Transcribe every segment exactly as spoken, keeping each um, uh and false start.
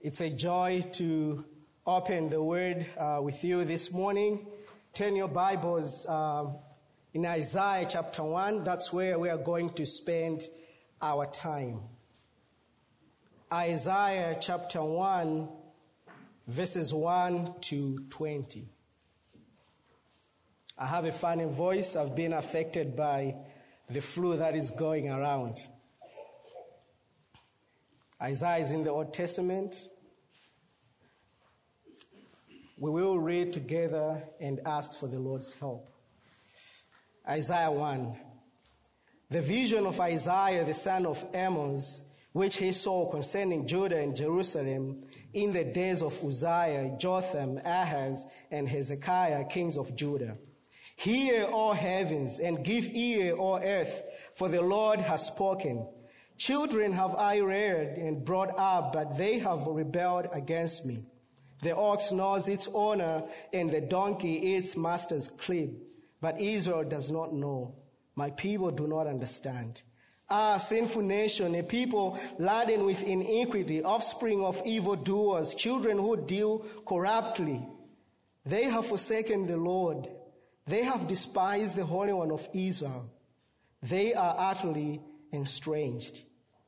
It's a joy to open the Word uh, with you this morning. Turn your Bibles um, in Isaiah chapter one. That's where we are going to spend our time. Isaiah chapter one, verses one to twenty. I have a funny voice. I've been affected by the flu that is going around. Isaiah is in the Old Testament. We will read together and ask for the Lord's help. Isaiah one. The vision of Isaiah the son of Amos, which he saw concerning Judah and Jerusalem in the days of Uzziah, Jotham, Ahaz, and Hezekiah, kings of Judah. Hear, all heavens, and give ear, all earth, for the Lord has spoken. Children have I reared and brought up, but they have rebelled against me. The ox knows its owner, and the donkey its master's crib. But Israel does not know. My people do not understand. Ah, sinful nation, a people laden with iniquity, offspring of evildoers, children who deal corruptly. They have forsaken the Lord. They have despised the Holy One of Israel. They are utterly estranged.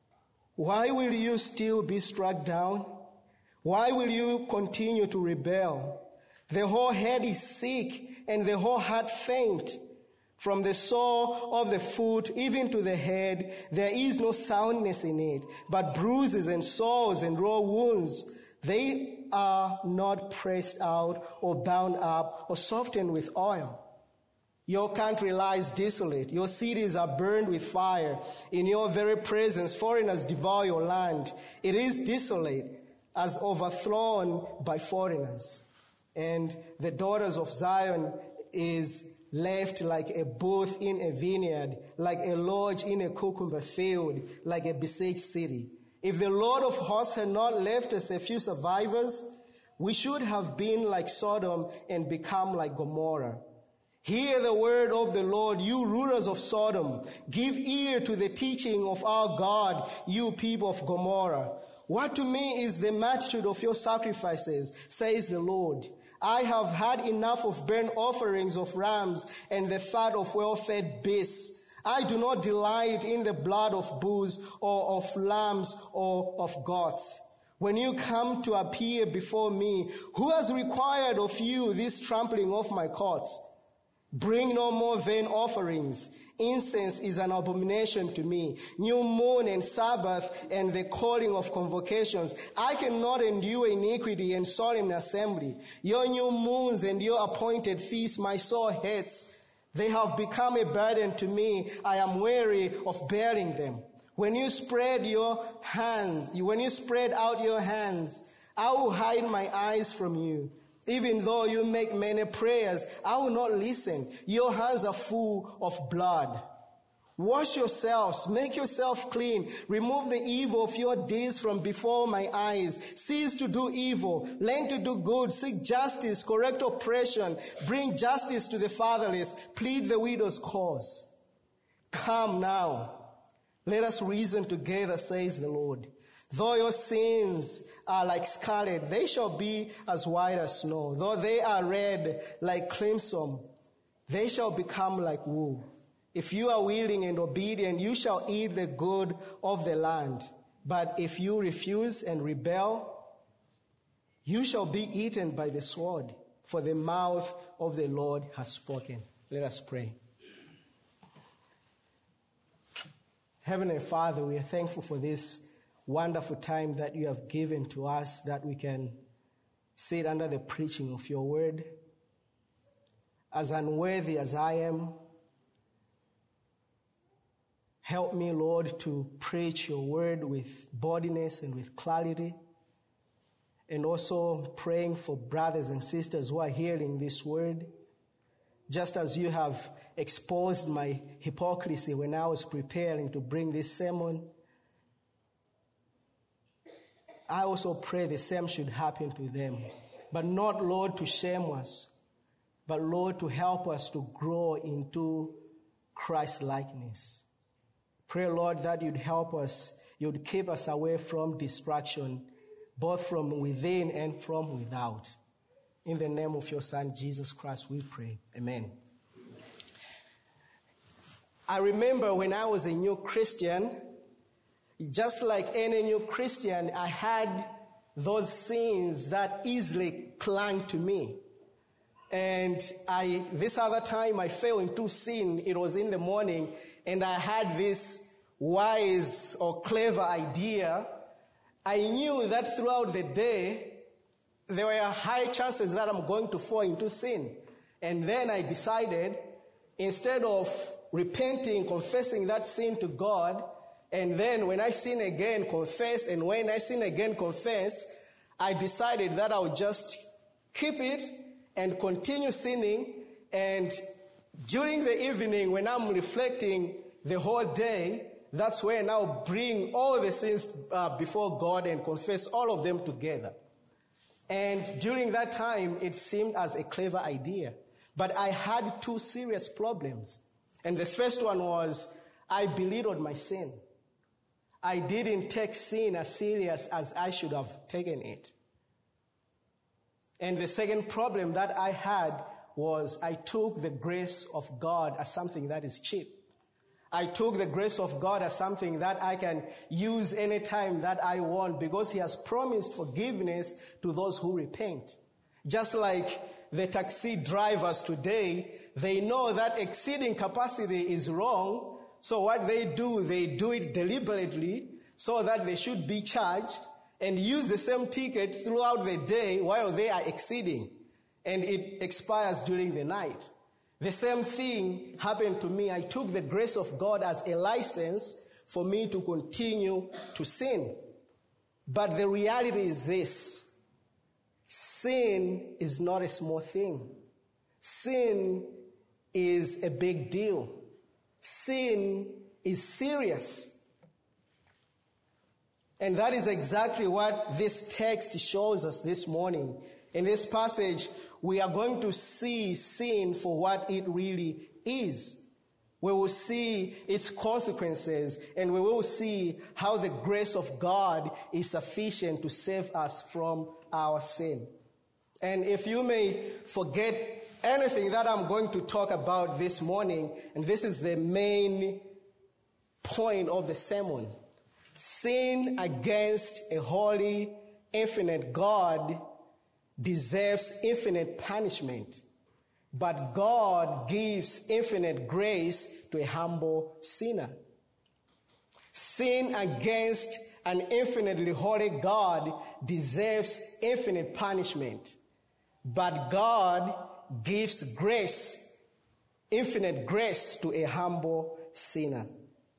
Why will you still be struck down? Why will you continue to rebel? The whole head is sick and the whole heart faint. From the sole of the foot even to the head, there is no soundness in it, but bruises and sores and raw wounds. They are not pressed out or bound up or softened with oil. Your country lies desolate. Your cities are burned with fire. In your very presence, foreigners devour your land. It is desolate, as overthrown by foreigners. And the daughters of Zion is left like a booth in a vineyard, like a lodge in a cucumber field, like a besieged city. If the Lord of hosts had not left us a few survivors, we should have been like Sodom and become like Gomorrah. Hear the word of the Lord, you rulers of Sodom. Give ear to the teaching of our God, you people of Gomorrah. What to me is the multitude of your sacrifices, says the Lord. I have had enough of burnt offerings of rams and the fat of well-fed beasts. I do not delight in the blood of bulls or of lambs or of goats. When you come to appear before me, who has required of you this trampling of my courts? Bring no more vain offerings. Incense is an abomination to me. New moon and Sabbath and the calling of convocations. I cannot endure iniquity and solemn assembly. Your new moons and your appointed feasts my soul hates. They have become a burden to me. I am weary of bearing them. When you spread your hands, when you spread out your hands, I will hide my eyes from you. Even though you make many prayers, I will not listen. Your hands are full of blood. Wash yourselves, make yourself clean. Remove the evil of your deeds from before my eyes. Cease to do evil. Learn to do good. Seek justice. Correct oppression. Bring justice to the fatherless. Plead the widow's cause. Come now. Let us reason together, says the Lord. Though your sins are like scarlet, they shall be as white as snow. Though they are red like crimson, they shall become like wool. If you are willing and obedient, you shall eat the good of the land. But if you refuse and rebel, you shall be eaten by the sword, for the mouth of the Lord has spoken. Let us pray. Heavenly Father, we are thankful for this wonderful time that you have given to us, that we can sit under the preaching of your word. As unworthy as I am, help me, Lord, to preach your word with boldness and with clarity. And also praying for brothers and sisters who are hearing this word. Just as you have exposed my hypocrisy when I was preparing to bring this sermon, I also pray the same should happen to them. But not, Lord, to shame us, but, Lord, to help us to grow into Christ-likeness. Pray, Lord, that you'd help us, you'd keep us away from distraction both from within and from without. In the name of your Son, Jesus Christ, we pray. Amen. I remember when I was a new Christian, just like any new Christian, I had those sins that easily clung to me. And I, this other time I fell into sin. It was in the morning, and I had this wise or clever idea. I knew that throughout the day, there were high chances that I'm going to fall into sin. And then I decided, instead of repenting, confessing that sin to God, and then when I sin again, confess, and when I sin again, confess, I decided that I would just keep it and continue sinning. And during the evening, when I'm reflecting the whole day, that's when I'll bring all the sins uh, before God and confess all of them together. And during that time, it seemed as a clever idea. But I had two serious problems. And the first one was I belittled my sin. I didn't take sin as serious as I should have taken it. And the second problem that I had was I took the grace of God as something that is cheap. I took the grace of God as something that I can use anytime that I want, because He has promised forgiveness to those who repent. Just like the taxi drivers today, they know that exceeding capacity is wrong. So what they do, they do it deliberately so that they should be charged and use the same ticket throughout the day while they are exceeding. And it expires during the night. The same thing happened to me. I took the grace of God as a license for me to continue to sin. But the reality is this: sin is not a small thing. Sin is a big deal. Sin is serious. And that is exactly what this text shows us this morning. In this passage, we are going to see sin for what it really is. We will see its consequences, and we will see how the grace of God is sufficient to save us from our sin. And if you may forget anything that I'm going to talk about this morning, and this is the main point of the sermon: sin against a holy, infinite God deserves infinite punishment, but God gives infinite grace to a humble sinner. Sin against an infinitely holy God deserves infinite punishment, but God gives grace, infinite grace to a humble sinner.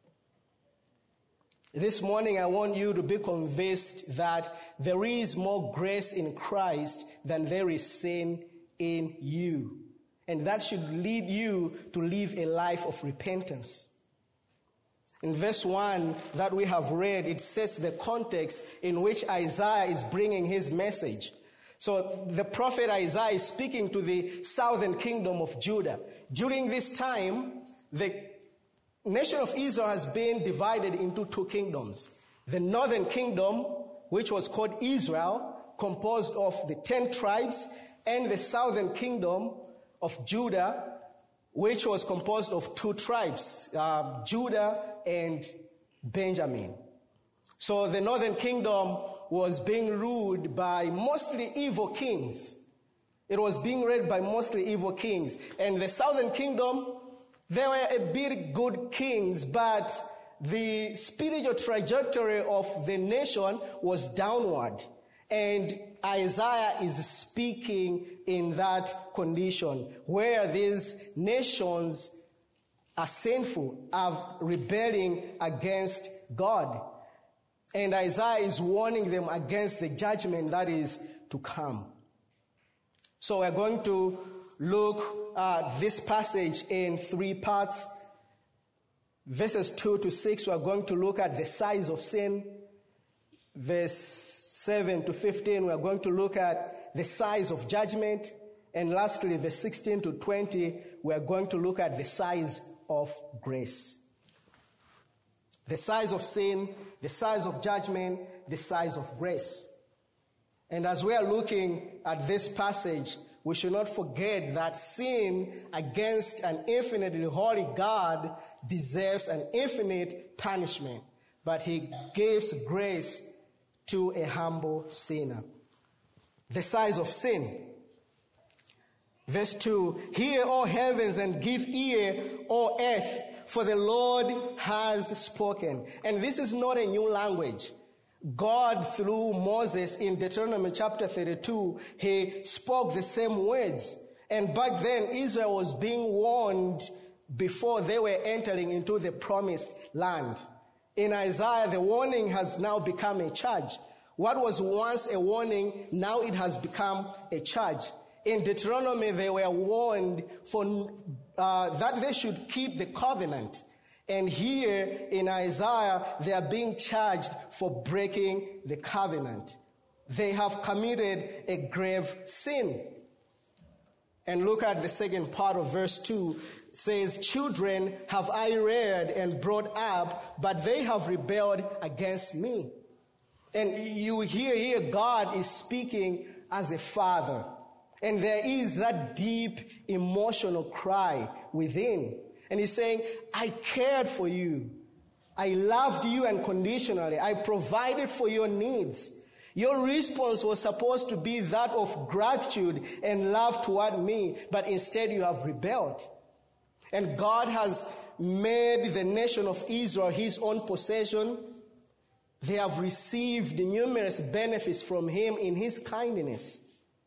This morning, I want you to be convinced that there is more grace in Christ than there is sin in you. And that should lead you to live a life of repentance. In verse one that we have read, it says the context in which Isaiah is bringing his message. So the prophet Isaiah is speaking to the southern kingdom of Judah. During this time, the nation of Israel has been divided into two kingdoms. The northern kingdom, which was called Israel, composed of the ten tribes, and the southern kingdom of Judah, which was composed of two tribes, uh, Judah and Benjamin. So the northern kingdom was being ruled by mostly evil kings. It was being led by mostly evil kings. And the southern kingdom, there were a bit good kings, but the spiritual trajectory of the nation was downward. And Isaiah is speaking in that condition where these nations are sinful, are rebelling against God. And Isaiah is warning them against the judgment that is to come. So we're going to look at this passage in three parts. Verses two to six, we're going to look at the size of sin. Verse seven to fifteen, we're going to look at the size of judgment. And lastly, verse sixteen to twenty, we're going to look at the size of grace. The size of sin, the size of judgment, the size of grace. And as we are looking at this passage, we should not forget that sin against an infinitely holy God deserves an infinite punishment, but he gives grace to a humble sinner. The size of sin. Verse two, hear, O heavens, and give ear, O earth, for the Lord has spoken. And this is not a new language. God, through Moses in Deuteronomy chapter thirty-two, he spoke the same words. And back then, Israel was being warned before they were entering into the promised land. In Isaiah, the warning has now become a charge. What was once a warning, now it has become a charge. In Deuteronomy, they were warned for uh, that they should keep the covenant. And here in Isaiah, they are being charged for breaking the covenant. They have committed a grave sin. And look at the second part of verse two. It says, children have I reared and brought up, but they have rebelled against me. And you hear here God is speaking as a father. And there is that deep emotional cry within. And he's saying, I cared for you. I loved you unconditionally. I provided for your needs. Your response was supposed to be that of gratitude and love toward me, but instead you have rebelled. And God has made the nation of Israel his own possession. They have received numerous benefits from him in his kindness.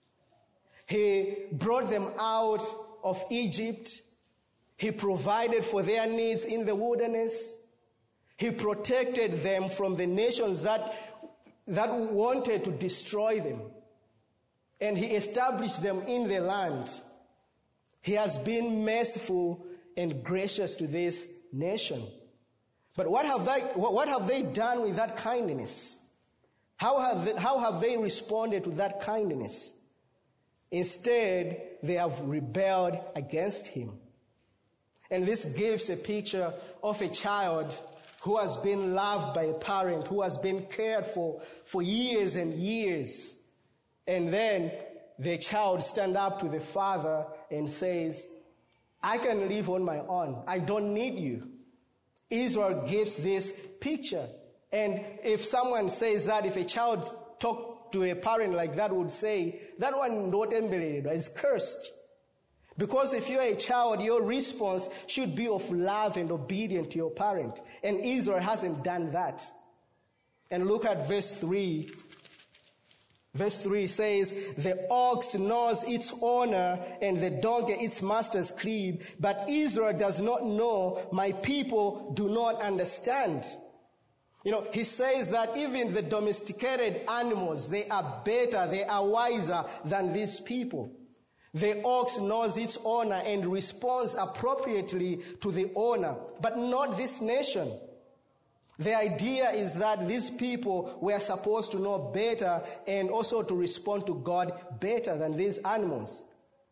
He brought them out of Egypt. He provided for their needs in the wilderness. He protected them from the nations that, that wanted to destroy them. And he established them in the land. He has been merciful and gracious to this nation. But what have they, what have they done with that kindness? How have they, how have they responded to that kindness? Instead, they have rebelled against him. And this gives a picture of a child who has been loved by a parent, who has been cared for for years and years. And then the child stands up to the father and says, I can live on my own. I don't need you. Israel gives this picture. And if someone says that, if a child talk to a parent like that, would say, that one not embedded, is cursed. Because if you're a child, your response should be of love and obedience to your parent. And Israel hasn't done that. And look at verse three. Verse three says, the ox knows its owner and the donkey its master's crib, but Israel does not know, my people do not understand. You know, he says that even the domesticated animals, they are better, they are wiser than these people. The ox knows its owner and responds appropriately to the owner, but not this nation. The idea is that these people were supposed to know better and also to respond to God better than these animals.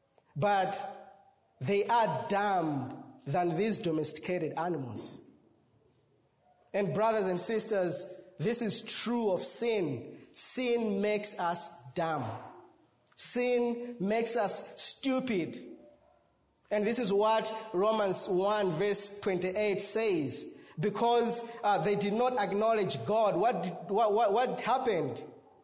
But they are dumb than these domesticated animals. And brothers and sisters, this is true of sin. Sin makes us dumb. Sin makes us stupid. And this is what Romans one verse twenty-eight says. Because uh, they did not acknowledge God, what, did, what, what, what happened?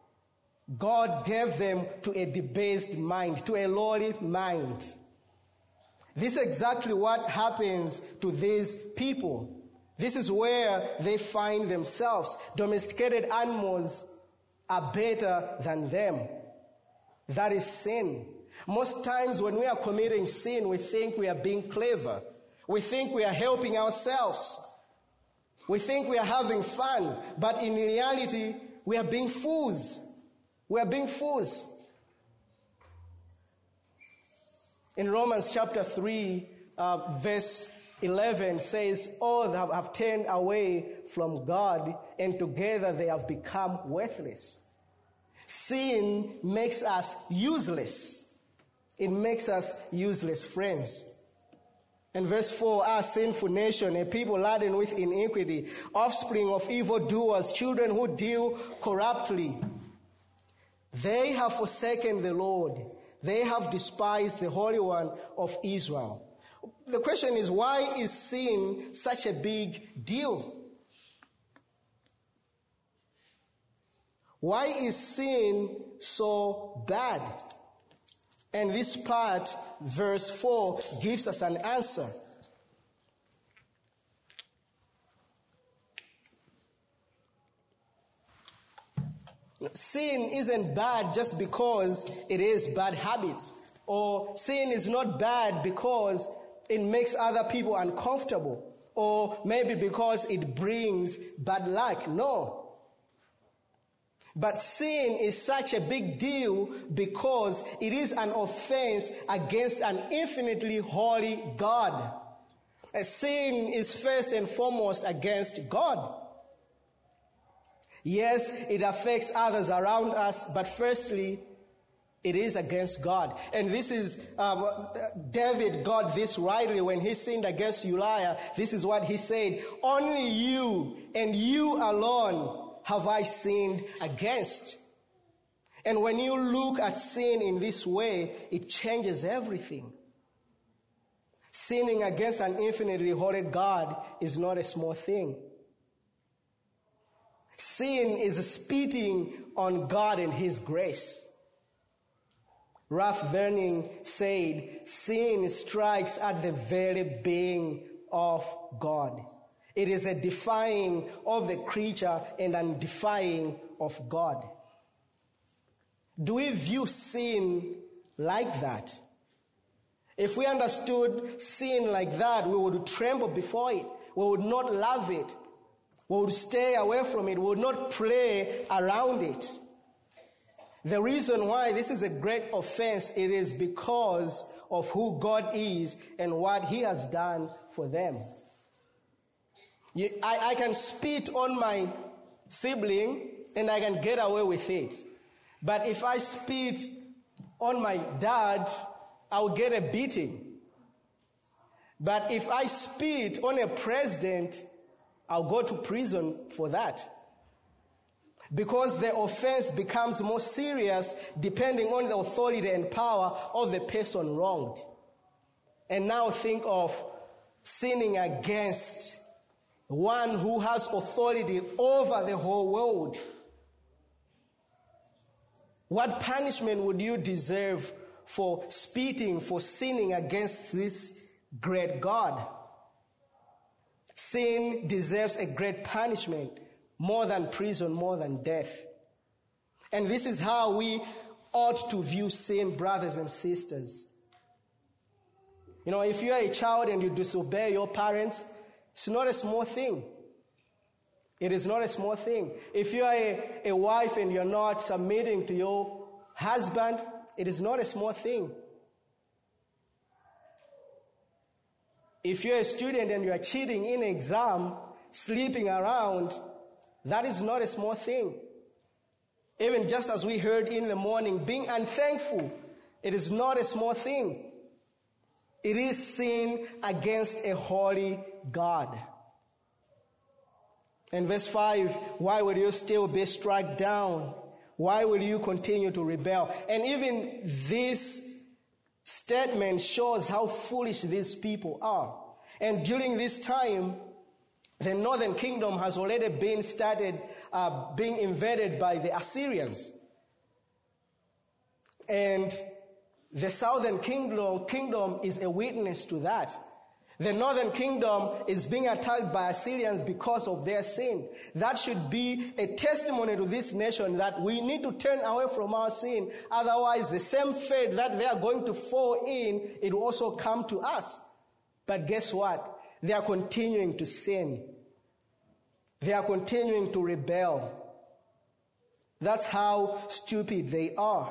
God gave them to a debased mind, to a lowly mind. This is exactly what happens to these people. This is where they find themselves. Domesticated animals are better than them. That is sin. Most times when we are committing sin, we think we are being clever. We think we are helping ourselves. We think we are having fun. But in reality, we are being fools. We are being fools. In Romans chapter three, uh, verse eleven says, all have, have turned away from God, and together they have become worthless. Sin makes us useless. It makes us useless, friends. And verse four, our sinful nation, a people laden with iniquity, offspring of evildoers, children who deal corruptly. They have forsaken the Lord. They have despised the Holy One of Israel. The question is, why is sin such a big deal? Why is sin so bad? And this part, verse four, gives us an answer. Sin isn't bad just because it is bad habits, or sin is not bad because it makes other people uncomfortable, or maybe because it brings bad luck. No. But sin is such a big deal because it is an offense against an infinitely holy God. A sin is first and foremost against God. Yes, it affects others around us, but firstly, it is against God. And this is, um, David got this rightly when he sinned against Uriah. This is what he said: "Only you and you alone have I sinned against." And when you look at sin in this way, it changes everything. Sinning against an infinitely holy God is not a small thing. Sin is spitting on God and His grace. Ralph Verning said, "Sin strikes at the very being of God. It is a defying of the creature and an defying of God." Do we view sin like that? If we understood sin like that, we would tremble before it. We would not love it. We would stay away from it. We would not play around it. The reason why this is a great offense, it is because of who God is and what He has done for them. You, I, I can spit on my sibling and I can get away with it. But if I spit on my dad, I'll get a beating. But if I spit on a president, I'll go to prison for that. Because the offense becomes more serious depending on the authority and power of the person wronged. And now think of sinning against one who has authority over the whole world. What punishment would you deserve for spitting, for sinning against this great God? Sin deserves a great punishment, more than prison, more than death. And this is how we ought to view sin, brothers and sisters. You know, if you are a child and you disobey your parents, it's not a small thing. It is not a small thing. If you are a, a wife and you're not submitting to your husband, it is not a small thing. If you're a student and you're cheating in an exam, sleeping around, that is not a small thing. Even just as we heard in the morning, being unthankful, it is not a small thing. It is sin against a holy God. In verse five, why will you still be struck down? Why will you continue to rebel? And even this statement shows how foolish these people are. And during this time, the northern kingdom has already been started uh, being invaded by the Assyrians. And the southern kingdom, kingdom is a witness to that. The northern kingdom is being attacked by Assyrians because of their sin. That should be a testimony to this nation that we need to turn away from our sin. Otherwise, the same fate that they are going to fall in, it will also come to us. But guess what? They are continuing to sin. They are continuing to rebel. That's how stupid they are.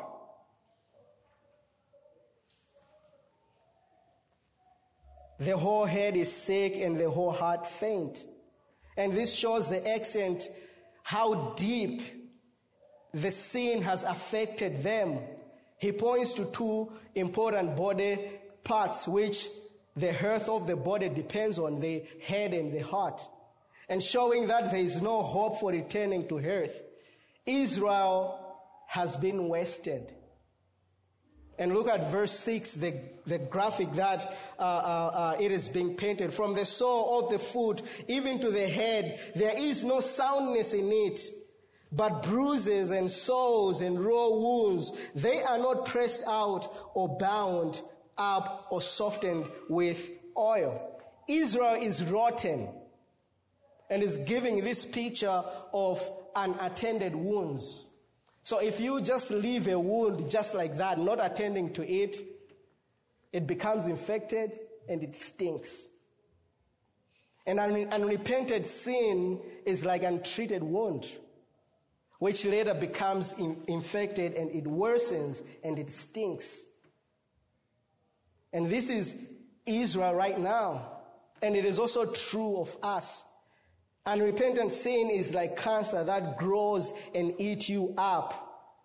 The whole head is sick and the whole heart faint. And this shows the extent how deep the sin has affected them. He points to two important body parts which the health of the body depends on, the head and the heart. And showing that there is no hope for returning to health. Israel has been wasted. And look at verse six, the, the graphic that uh, uh, uh, it is being painted. From the sole of the foot even to the head, there is no soundness in it, but bruises and sores and raw wounds. They are not pressed out or bound up or softened with oil. Israel is rotten and is giving this picture of unattended wounds. So if you just leave a wound just like that, not attending to it, it becomes infected and it stinks. And an unrepented sin is like an untreated wound, which later becomes in, infected and it worsens and it stinks. And this is Israel right now. And it is also true of us. Unrepentant sin is like cancer that grows and eats you up.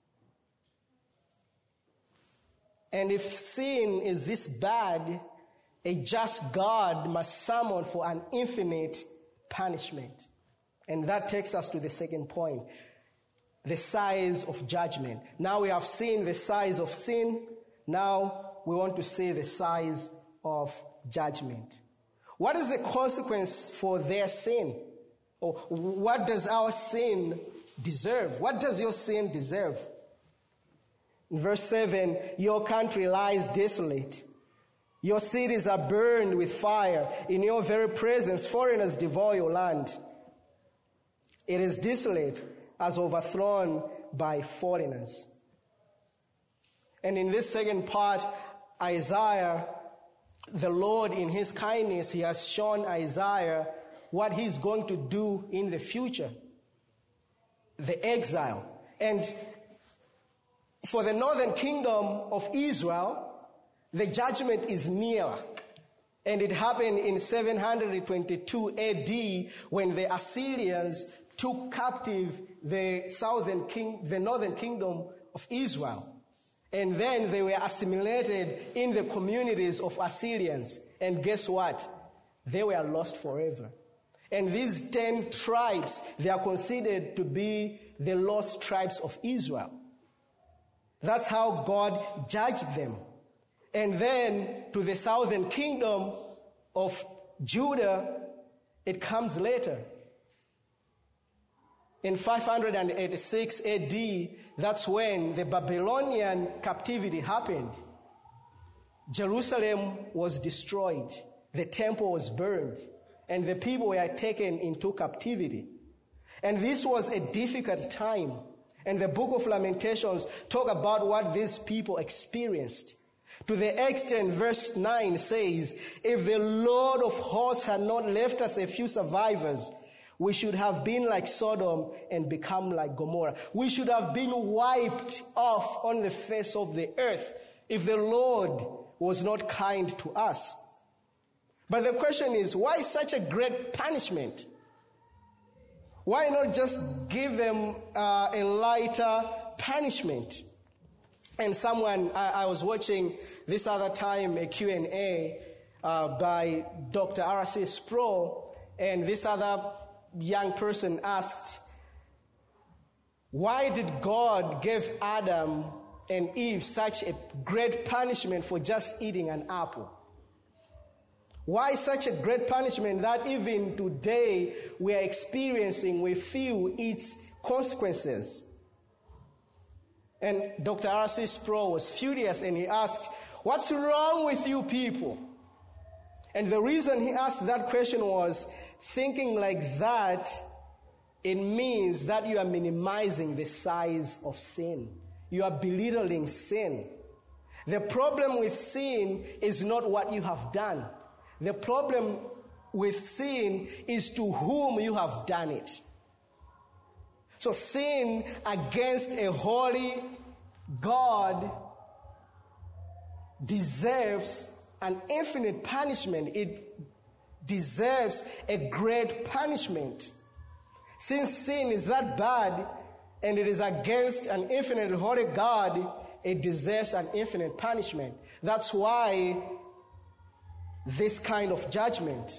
And if sin is this bad, a just God must summon for an infinite punishment. And that takes us to the second point, the size of judgment. Now we have seen the size of sin. Now we want to see the size of judgment. What is the consequence for their sin? Or what does our sin deserve? What does your sin deserve? In verse seven, your country lies desolate. Your cities are burned with fire. In your very presence, foreigners devour your land. It is desolate as overthrown by foreigners. And in this second part, Isaiah, the Lord in his kindness, he has shown Isaiah what he's going to do in the future. The exile. And for the northern kingdom of Israel, the judgment is near. And it happened in seven hundred twenty-two A D when the Assyrians took captive the southern king, the northern kingdom of Israel. And then they were assimilated in the communities of Assyrians. And guess what? They were lost forever. And these ten tribes, they are considered to be the lost tribes of Israel. That's how God judged them. And then to the southern kingdom of Judah, it comes later. In five hundred eighty-six A D, that's when the Babylonian captivity happened. Jerusalem was destroyed. The temple was burned. And the people were taken into captivity. And this was a difficult time. And the book of Lamentations talk about what these people experienced. To the extent, verse nine says, if the Lord of hosts had not left us a few survivors, we should have been like Sodom and become like Gomorrah. We should have been wiped off on the face of the earth if the Lord was not kind to us. But the question is, why such a great punishment? Why not just give them uh, a lighter punishment? And someone, I, I was watching this other time a Q and A uh, by Doctor R C Sproul, and this other young person asked, why did God give Adam and Eve such a great punishment for just eating an apple? Why such a great punishment that even today we are experiencing, we feel its consequences? And Doctor R C Sproul was furious and he asked, what's wrong with you people? And the reason he asked that question was, thinking like that, it means that you are minimizing the size of sin. You are belittling sin. The problem with sin is not what you have done. The problem with sin is to whom you have done it. So sin against a holy God deserves an infinite punishment. It deserves a great punishment. Since sin is that bad and it is against an infinite holy God, it deserves an infinite punishment. That's why this kind of judgment.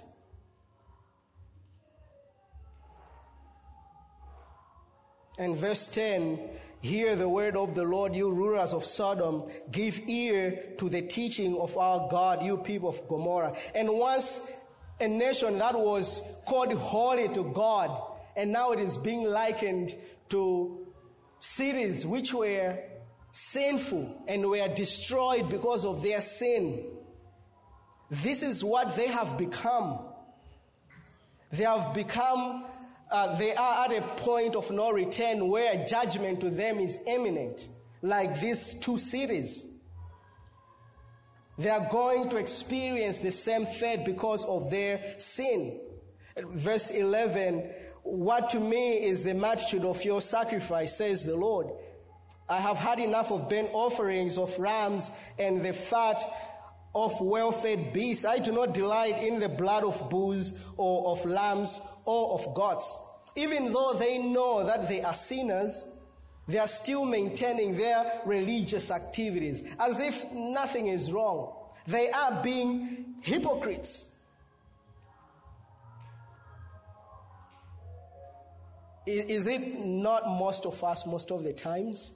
And verse ten, Hear the word of the Lord, you rulers of Sodom. Give ear to the teaching of our God, you people of Gomorrah. And once a nation that was called holy to God, and now it is being likened to cities which were sinful and were destroyed because of their sin. This is what they have become. They have become Uh, they are at a point of no return where judgment to them is imminent, like these two cities. They are going to experience the same fate because of their sin. Verse eleven, what to me is the multitude of your sacrifice, says the Lord. I have had enough of burnt offerings of rams and the fat of well-fed beasts. I do not delight in the blood of bulls or of lambs or of goats. Even though they know that they are sinners, they are still maintaining their religious activities as if nothing is wrong. They are being hypocrites. Is it not most of us most of the times?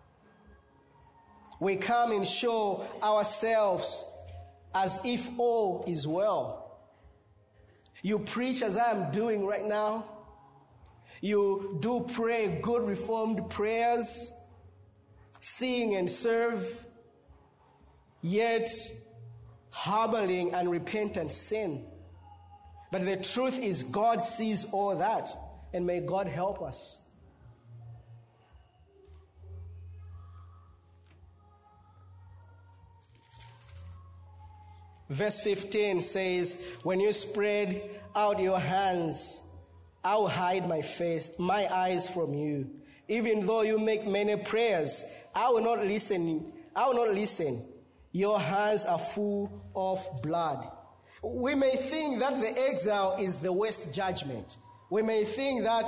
We come and show ourselves as if all is well. You preach as I am doing right now. You do pray good reformed prayers, sing and serve, yet harboring unrepentant sin. But the truth is God sees all that, and may God help us. Verse fifteen says, when you spread out your hands, I will hide my face, my eyes from you. Even though you make many prayers, I will not listen. I will not listen. Your hands are full of blood. We may think that the exile is the worst judgment. We may think that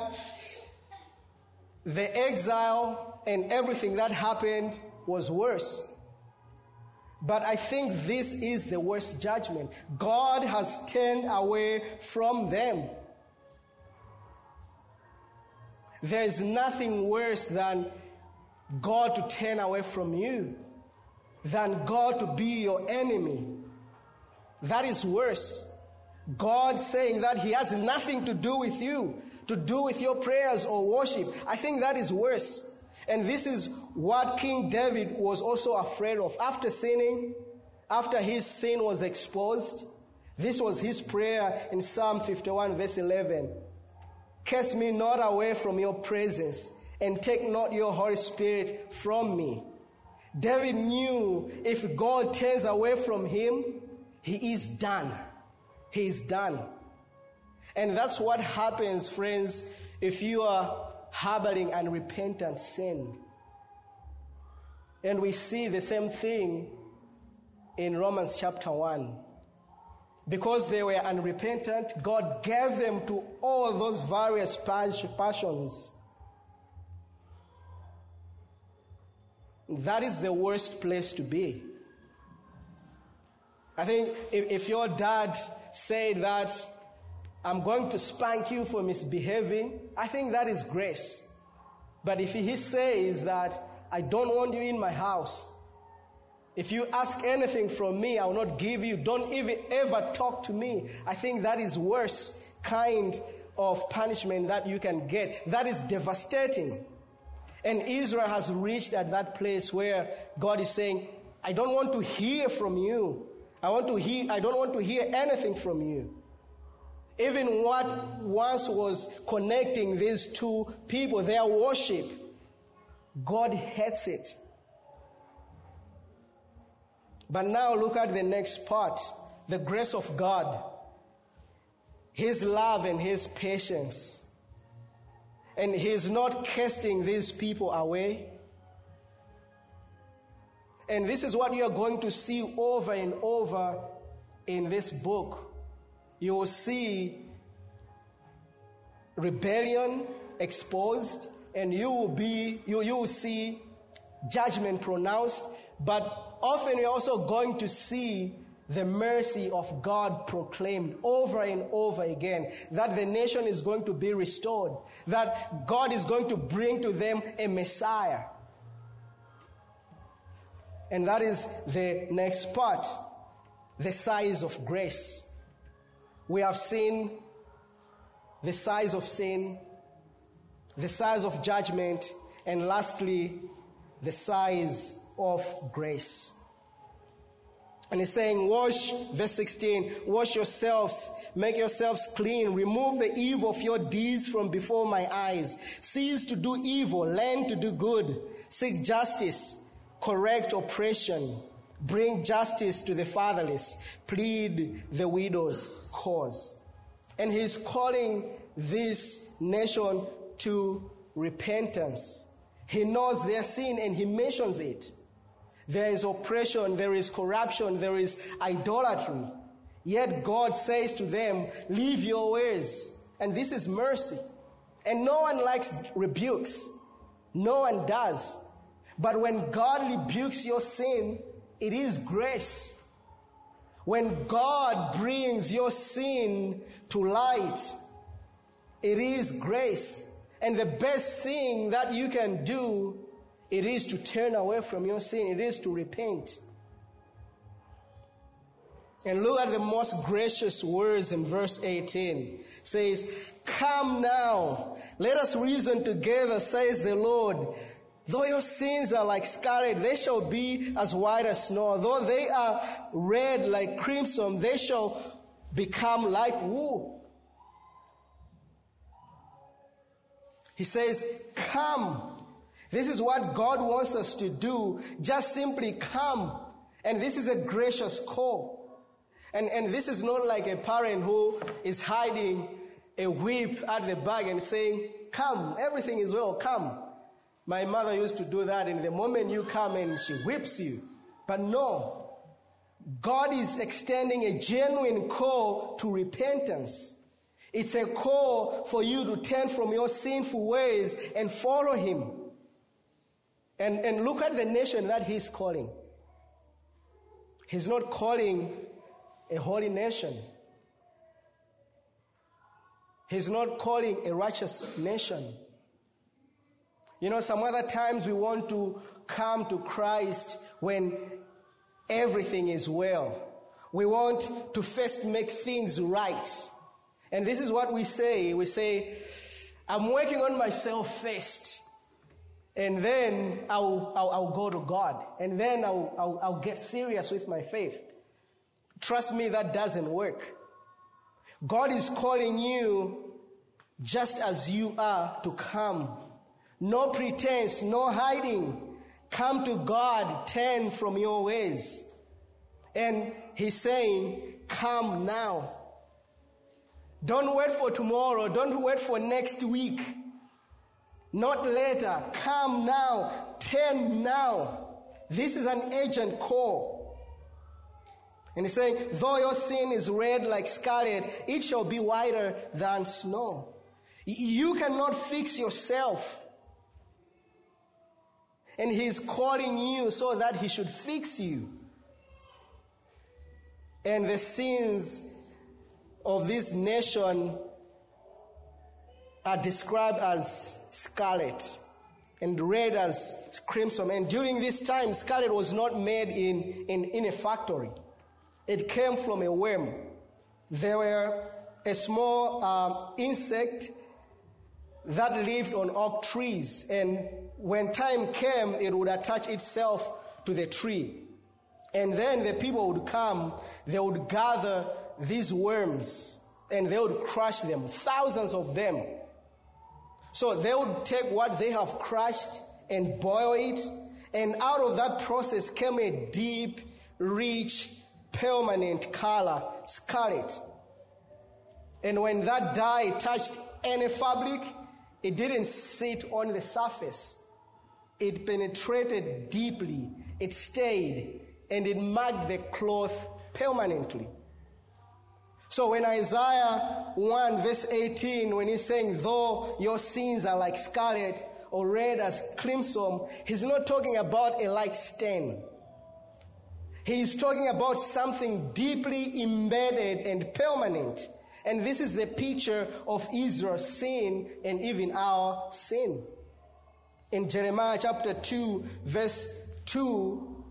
the exile and everything that happened was worse. But I think this is the worst judgment. God has turned away from them. There is nothing worse than God to turn away from you, than God to be your enemy. That is worse. God saying that he has nothing to do with you, to do with your prayers or worship. I think that is worse. And this is what King David was also afraid of. After sinning, after his sin was exposed, this was his prayer in Psalm fifty-one verse eleven. Cast me not away from your presence, and take not your Holy Spirit from me. David knew if God turns away from him, he is done. He is done. And that's what happens, friends, if you are harboring unrepentant sin. And we see the same thing in Romans chapter one. Because they were unrepentant, God gave them to all those various passions. That is the worst place to be. I think if, if your dad said that, I'm going to spank you for misbehaving, I think that is grace. But if he says that, I don't want you in my house, if you ask anything from me, I will not give you. Don't even ever talk to me. I think that is worse kind of punishment that you can get. That is devastating. And Israel has reached at that place where God is saying, I don't want to hear from you. I want to hear, I don't want to hear anything from you. Even what once was connecting these two people, their worship, God hates it. But now look at the next part, the grace of God, his love and his patience. And he's not casting these people away. And this is what you are going to see over and over in this book. You will see rebellion exposed, and you will be you, you will see judgment pronounced, but often you're also going to see the mercy of God proclaimed over and over again, that the nation is going to be restored, that God is going to bring to them a Messiah. And that is the next part, the size of grace. We have seen the size of sin, the size of judgment, and lastly, the size of grace. And he's saying, wash, verse sixteen, wash yourselves, make yourselves clean, remove the evil of your deeds from before my eyes. Cease to do evil, learn to do good, seek justice, correct oppression, bring justice to the fatherless, plead the widow's cause. And he's calling this nation to repentance. He knows their sin and he mentions it. There is oppression, there is corruption, there is idolatry. Yet God says to them, leave your ways. And this is mercy. And no one likes rebukes. No one does. But when God rebukes your sin, it is grace. When God brings your sin to light, it is grace. And the best thing that you can do, it is to turn away from your sin. It is to repent. And look at the most gracious words in verse eighteen. It says, come now, let us reason together, says the Lord. Though your sins are like scarlet, they shall be as white as snow. Though they are red like crimson, they shall become like wool. He says, come. This is what God wants us to do. Just simply come. And this is a gracious call. And, and this is not like a parent who is hiding a whip at the back and saying, come, everything is well, come. My mother used to do that, and the moment you come in, she whips you. But no, God is extending a genuine call to repentance. It's a call for you to turn from your sinful ways and follow him. And, and look at the nation that he's calling. He's not calling a holy nation. He's not calling a righteous nation. You know, some other times we want to come to Christ when everything is well. We want to first make things right. And this is what we say. We say, I'm working on myself first. And then I'll, I'll, I'll go to God. And then I'll, I'll, I'll get serious with my faith. Trust me, that doesn't work. God is calling you just as you are to come. No pretense, no hiding. Come to God, turn from your ways. And he's saying, come now. Don't wait for tomorrow. Don't wait for next week. Not later. Come now. Turn now. This is an urgent call. And he's saying, though your sin is red like scarlet, it shall be whiter than snow. You cannot fix yourself. And he's calling you so that he should fix you. And the sins of this nation are described as scarlet and red as crimson. And during this time, scarlet was not made in, in, in a factory. It came from a worm. There were a small um, insect that lived on oak trees, and when time came, it would attach itself to the tree. And then the people would come, they would gather these worms, and they would crush them, thousands of them. So they would take what they have crushed and boil it, and out of that process came a deep, rich, permanent color, scarlet. And when that dye touched any fabric, it didn't sit on the surface. It penetrated deeply, it stayed, and it marked the cloth permanently. So when Isaiah one verse eighteen, when he's saying, though your sins are like scarlet or red as crimson, he's not talking about a light stain. He is talking about something deeply embedded and permanent. And this is the picture of Israel's sin and even our sin. In Jeremiah chapter two, verse two,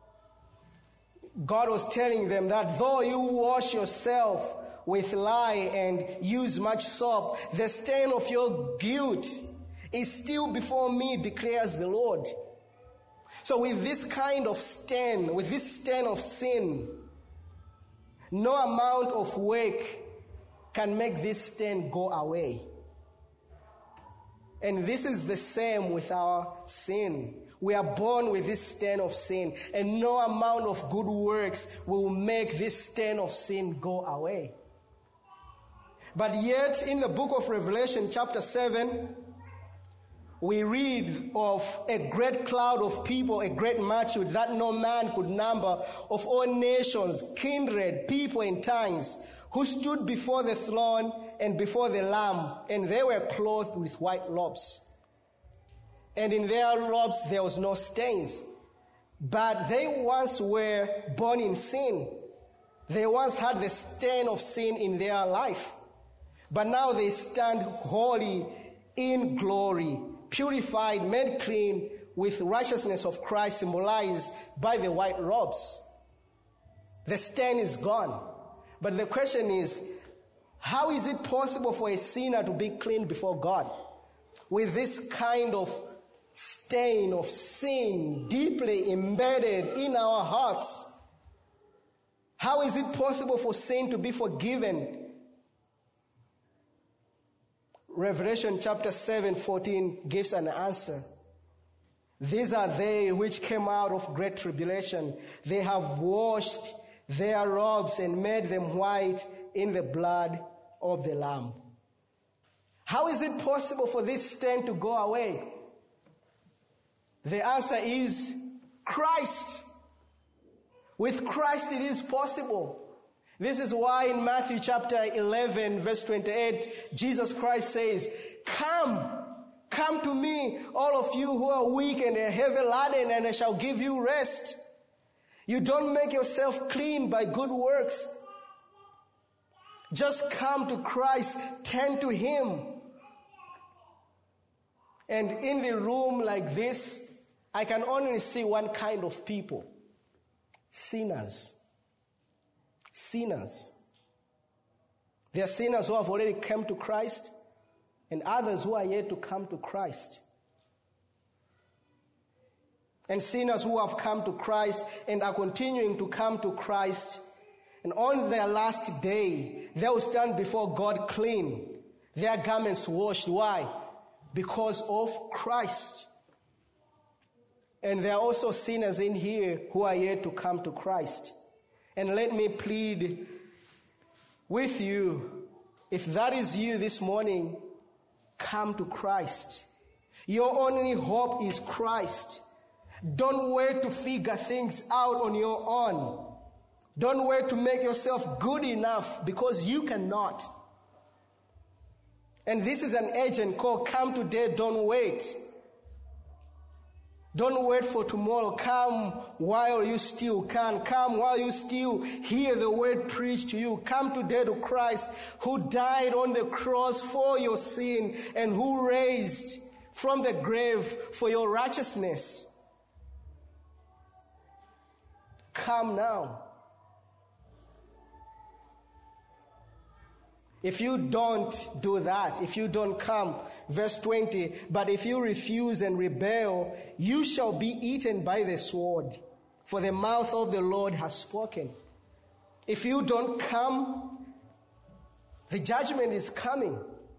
God was telling them that though you wash yourself with lye and use much soap, the stain of your guilt is still before me, declares the Lord. So with this kind of stain, with this stain of sin, no amount of work can make this stain go away. And this is the same with our sin. We are born with this stain of sin, and no amount of good works will make this stain of sin go away. But yet, in the book of Revelation, chapter seven, we read of a great cloud of people, a great multitude that no man could number, of all nations, kindred, people, and tongues, who stood before the throne and before the Lamb, and they were clothed with white robes. And in their robes there was no stains. But they once were born in sin. They once had the stain of sin in their life. But now they stand holy in glory, purified, made clean with righteousness of Christ, symbolized by the white robes. The stain is gone. But the question is, how is it possible for a sinner to be clean before God with this kind of stain of sin deeply embedded in our hearts? How is it possible for sin to be forgiven? Revelation chapter seven, fourteen gives an answer. These are they which came out of great tribulation. They have washed their robes and made them white in the blood of the Lamb. How is it possible for this stain to go away? The answer is Christ. With Christ it is possible. This is why in Matthew chapter eleven, verse twenty-eight, Jesus Christ says, Come, come to me, all of you who are weak and are heavy laden, and I shall give you rest. You don't make yourself clean by good works. Just come to Christ, turn to Him. And in the room like this, I can only see one kind of people. Sinners. Sinners. There are sinners who have already come to Christ, and others who are yet to come to Christ. And sinners who have come to Christ and are continuing to come to Christ, and on their last day, they will stand before God clean, their garments washed. Why? Because of Christ. And there are also sinners in here who are yet to come to Christ. And let me plead with you, if that is you this morning, come to Christ. Your only hope is Christ. Don't wait to figure things out on your own. Don't wait to make yourself good enough, because you cannot. And this is an urgent call. Come today, don't wait. Don't wait for tomorrow. Come while you still can. Come while you still hear the word preached to you. Come today to Christ, who died on the cross for your sin and who raised from the grave for your righteousness. Come now. If you don't do that, if you don't come, verse twenty, but if you refuse and rebel, you shall be eaten by the sword, for the mouth of the Lord has spoken. If you don't come, the judgment is coming.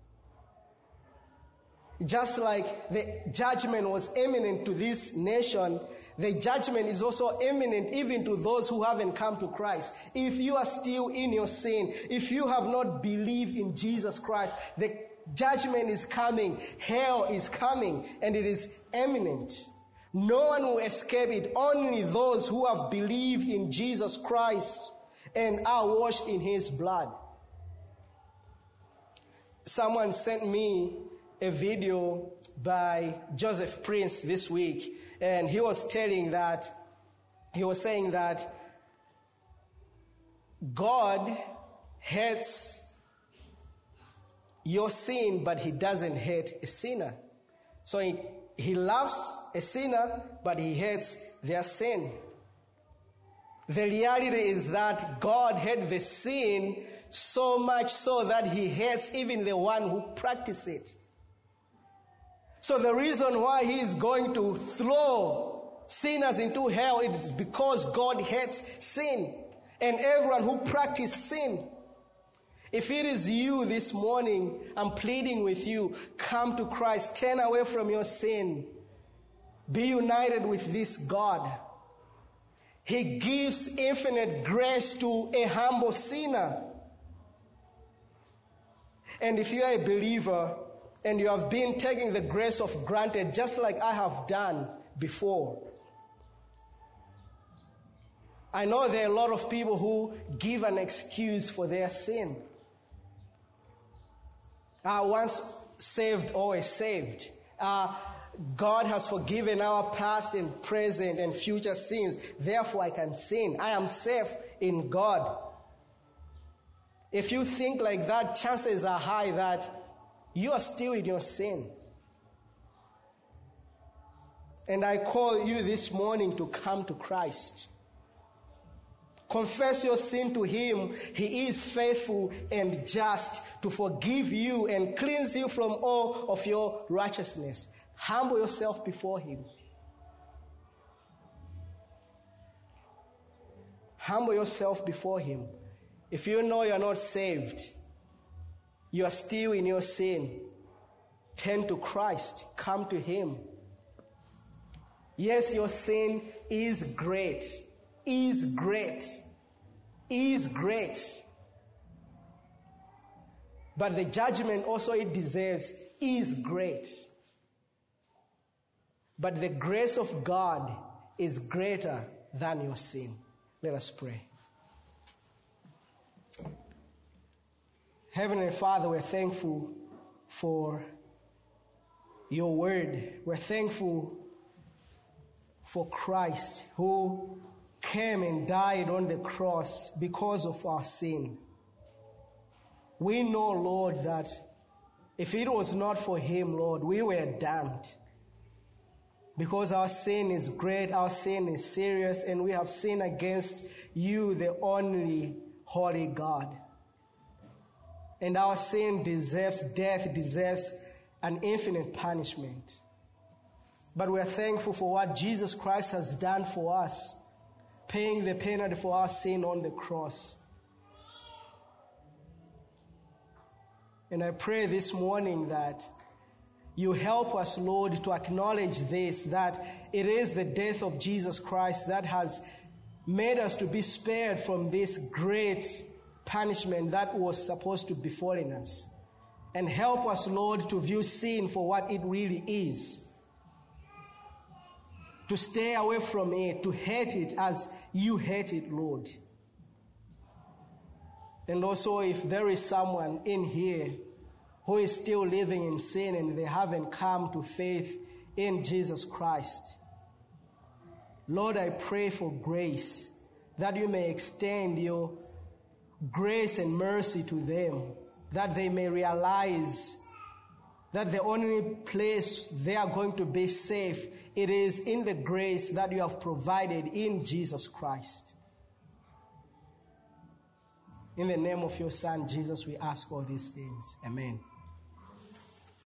Just like the judgment was imminent to this nation, the judgment is also imminent even to those who haven't come to Christ. If you are still in your sin, if you have not believed in Jesus Christ, the judgment is coming, hell is coming, and it is imminent. No one will escape it, only those who have believed in Jesus Christ and are washed in His blood. Someone sent me a video by Joseph Prince this week, and he was telling that, he was saying that God hates your sin, but he doesn't hate a sinner. So he, he loves a sinner, but he hates their sin. The reality is that God hates the sin so much so that he hates even the one who practices it. So the reason why he is going to throw sinners into hell is because God hates sin and everyone who practices sin. If it is you this morning, I'm pleading with you, come to Christ, turn away from your sin. Be united with this God. He gives infinite grace to a humble sinner. And if you are a believer and you have been taking the grace of granted, just like I have done before, I know there are a lot of people who give an excuse for their sin. Uh, once saved, always saved. Uh, God has forgiven our past and present and future sins. Therefore, I can sin. I am safe in God. If you think like that, chances are high that you are still in your sin. And I call you this morning to come to Christ. Confess your sin to him. He is faithful and just to forgive you and cleanse you from all of your righteousness. Humble yourself before him. Humble yourself before him. If you know you are not saved, you are still in your sin, turn to Christ. Come to him. Yes, your sin is great. Is great. Is great. But the judgment also it deserves is great. But the grace of God is greater than your sin. Let us pray. Heavenly Father, we're thankful for your word. We're thankful for Christ who came and died on the cross because of our sin. We know, Lord, that if it was not for him, Lord, we were damned. Because our sin is great, our sin is serious, and we have sinned against you, the only holy God. And our sin deserves death, deserves an infinite punishment. But we are thankful for what Jesus Christ has done for us, paying the penalty for our sin on the cross. And I pray this morning that you help us, Lord, to acknowledge this, that it is the death of Jesus Christ that has made us to be spared from this great punishment that was supposed to befall us. And help us, Lord, to view sin for what it really is. To stay away from it, to hate it as you hate it, Lord. And also, if there is someone in here who is still living in sin and they haven't come to faith in Jesus Christ, Lord, I pray for grace, that you may extend your grace and mercy to them, that they may realize that the only place they are going to be safe, it is in the grace that you have provided in Jesus Christ. In the name of your Son, Jesus, we ask all these things. Amen.